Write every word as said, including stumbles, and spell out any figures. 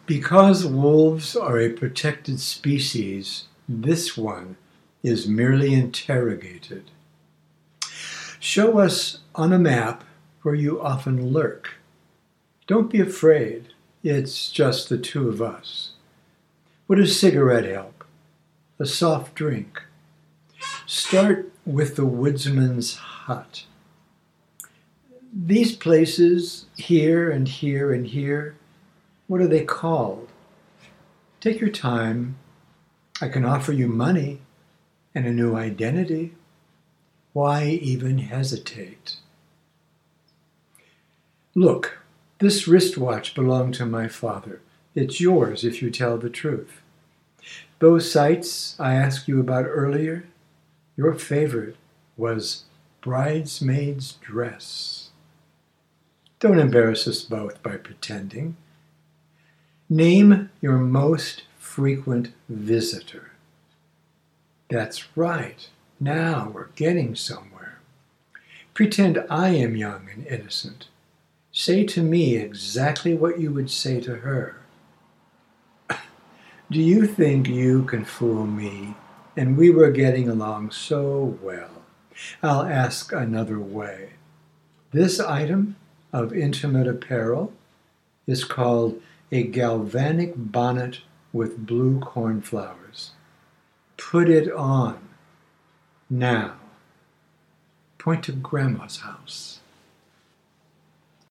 Because wolves are a protected species, this one is merely interrogated. Show us on a map where you often lurk. Don't be afraid. It's just the two of us. Would a cigarette help? A soft drink? Start with the woodsman's hut. These places, here and here and here, what are they called? Take your time. I can offer you money and a new identity. Why even hesitate? Look, this wristwatch belonged to my father. It's yours if you tell the truth. Those sites I asked you about earlier, your favorite was Bridesmaid's Dress. Don't embarrass us both by pretending. Name your most frequent visitor. That's right. Now we're getting somewhere. Pretend I am young and innocent. Say to me exactly what you would say to her. Do you think you can fool me? And we were getting along so well. I'll ask another way. This item of intimate apparel is called a galvanic bonnet with blue cornflowers. Put it on. Now. Point to Grandma's house.